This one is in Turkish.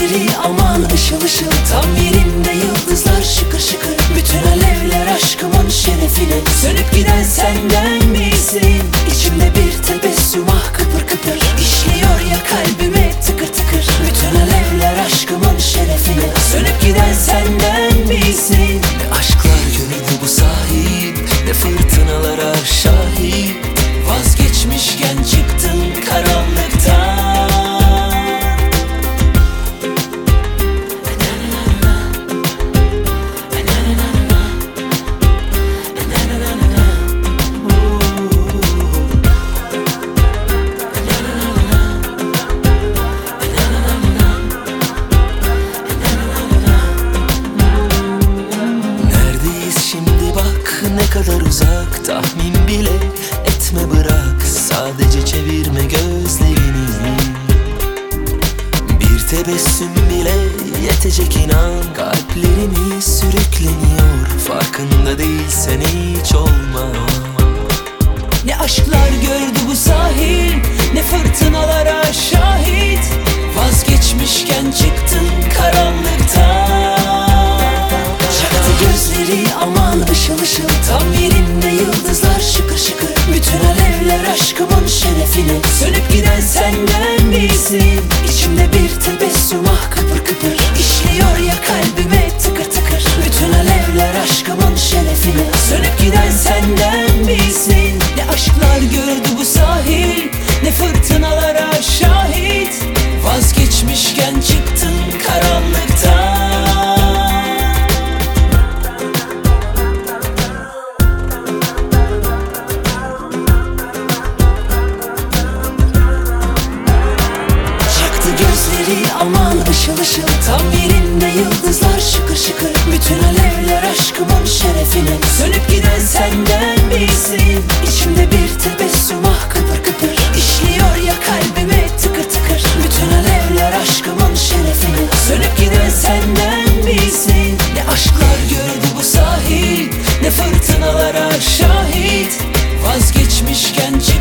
gözleri aman ışıl ışıl, tam yerinde yıldızlar şıkır şıkır. Bütün alevler aşkımın şerefine, sönüp giden senden misin? İçimde bir tebessüm ah kıpır kıpır, işliyor ya kalbime tıkır tıkır. Bütün alevler aşkımın şerefine, sönüp giden senden misin? Ne aşklar gördü bu sahil, ne fırtınalara şahit. Vazgeçmişken çıktın karanlıktan. Ne kadar uzak tahmin bile etme, bırak sadece çevirme gözlerini. Bir tebessüm bile yetecek inan, kalplerimiz sürükleniyor, farkında değilsen hiç olma. Ne aşklar gördü bu sahil, ne fırtınalara şahit. Vazgeçmişken çıktın karanlıktan. Çaktı gözleri aman ışıl ışıl, tam yerinde yıldızlar şıkır şıkır. Bütün alevler aşkımın şerefine, sönüp giden senden misin? İçimde bir tebessüm ah kıpır kıpır, işliyor ya kalbime tıkır tıkır. Bütün alevler aşkımın şerefine, sönüp giden senden misin? Ne aşklar gördü bu sahil, ne fırtınalara şahit. Vazgeçmişken çıktın karanlıktan. Gözleri aman ışıl ışıl, tam yerinde yıldızlar şıkır şıkır. Bütün alevler aşkımın şerefine, sönüp giden senden misin? İçimde bir tebessüm ah kıpır kıpır, işliyor ya kalbime tıkır tıkır. Bütün alevler aşkımın şerefine, sönüp giden senden misin? Ne aşklar gördü bu sahil, ne fırtınalara şahit. Vazgeçmişken